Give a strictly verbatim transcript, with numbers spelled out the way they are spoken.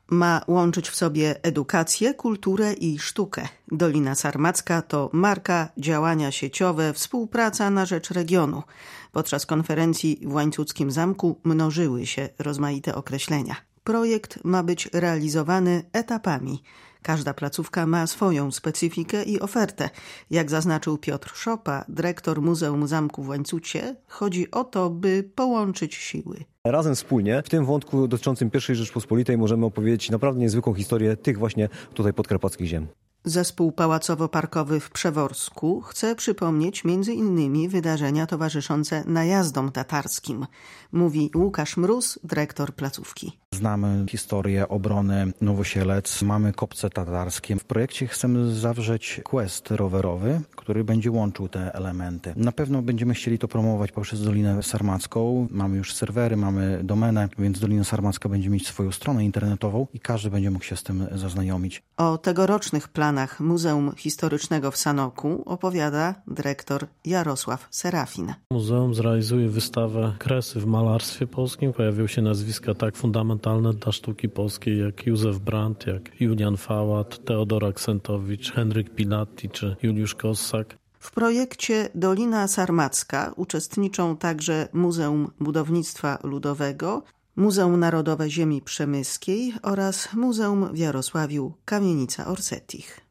Ma łączyć w sobie edukację, kulturę i sztukę. Dolina Sarmacka to marka, działania sieciowe, współpraca na rzecz regionu. Podczas konferencji w Łańcuckim Zamku mnożyły się rozmaite określenia. Projekt ma być realizowany etapami. Każda placówka ma swoją specyfikę i ofertę. Jak zaznaczył Piotr Szopa, dyrektor Muzeum Zamku w Łańcucie, chodzi o to, by połączyć siły. Razem wspólnie w tym wątku dotyczącym pierwszej Rzeczpospolitej możemy opowiedzieć naprawdę niezwykłą historię tych właśnie tutaj podkarpackich ziem. Zespół pałacowo-parkowy w Przeworsku chce przypomnieć między innymi wydarzenia towarzyszące najazdom tatarskim, mówi Łukasz Mróz, dyrektor placówki. Znamy historię obrony Nowosielec, mamy kopce tatarskie. W projekcie chcemy zawrzeć quest rowerowy, który będzie łączył te elementy. Na pewno będziemy chcieli to promować poprzez Dolinę Sarmacką. Mamy już serwery, mamy domenę, więc Dolina Sarmacka będzie mieć swoją stronę internetową i każdy będzie mógł się z tym zaznajomić. O tegorocznych planach Muzeum Historycznego w Sanoku opowiada dyrektor Jarosław Serafin. Muzeum zrealizuje wystawę Kresy w malarstwie polskim. Pojawią się nazwiska tak fundamentalne dla sztuki polskiej jak Józef Brandt, jak Julian Fałat, Teodor Aksentowicz, Henryk Pilati czy Juliusz Kossak. W projekcie Dolina Sarmacka uczestniczą także Muzeum Budownictwa Ludowego, Muzeum Narodowe Ziemi Przemyskiej oraz Muzeum w Jarosławiu Kamienica Orsetich.